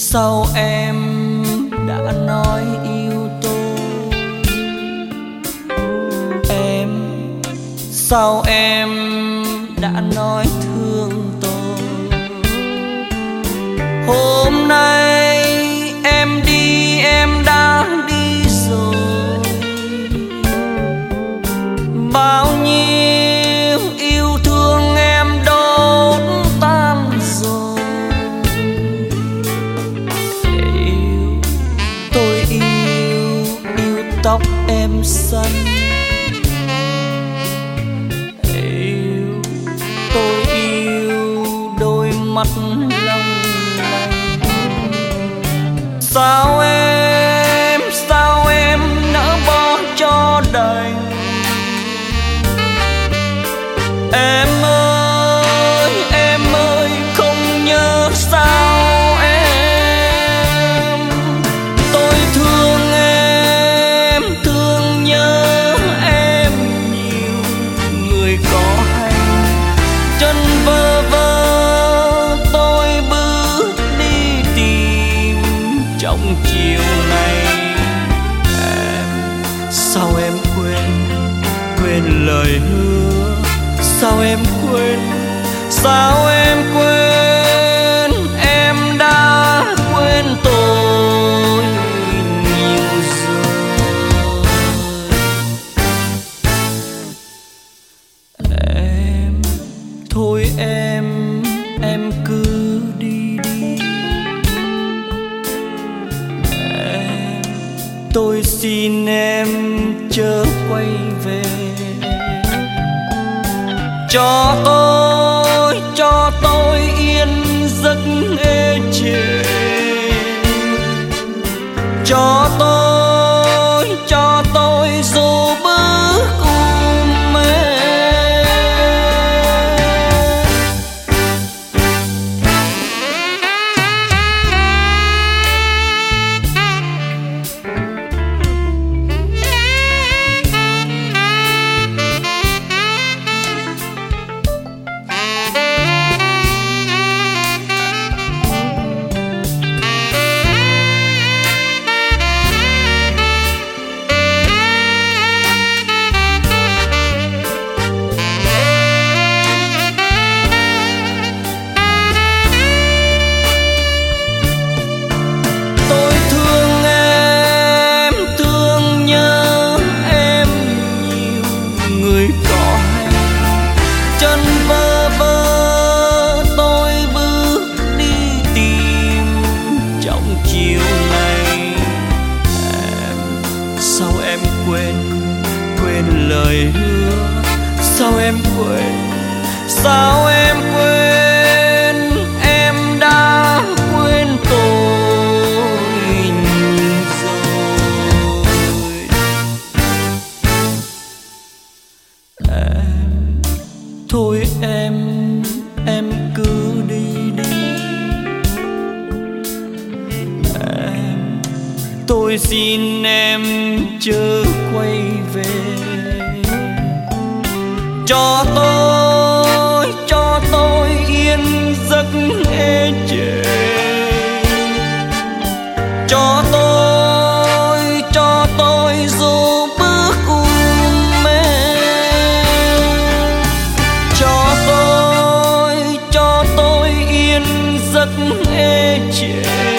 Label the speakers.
Speaker 1: Sao em đã nói yêu tôi? Em, sao em đã nói thương tôi? Hôm nay em đi, em đã đi rồi. Bao nhiêu yêu thương em đốt tan rồi. Tôi yêu tóc em xanh. Tôi yêu đôi mắt long lanh. Sao em nỡ bỏ cho đành? Em ơi không nhớ sao em? Tôi thương em, thương nhớ em nhiều. Người có hành chân vơ vơ, tôi bước đi tìm trong chiều nay. Sao em quên lời hứa? Sao em quên em đã quên tôi nhiều rồi. Em thôi em cứ đi đi. Tôi xin em chớ quay về. Cho tôi yên giấc ê chề. Cho tôi dù bước mê. Quên lời hứa? Sao em quên em đã quên tôi nhiều rồi. Thôi em cứ đi đi. Tôi xin em chớ quay về. Cho tôi yên giấc ê chề. Cho tôi dù bước mê. Cho tôi yên giấc ê chề.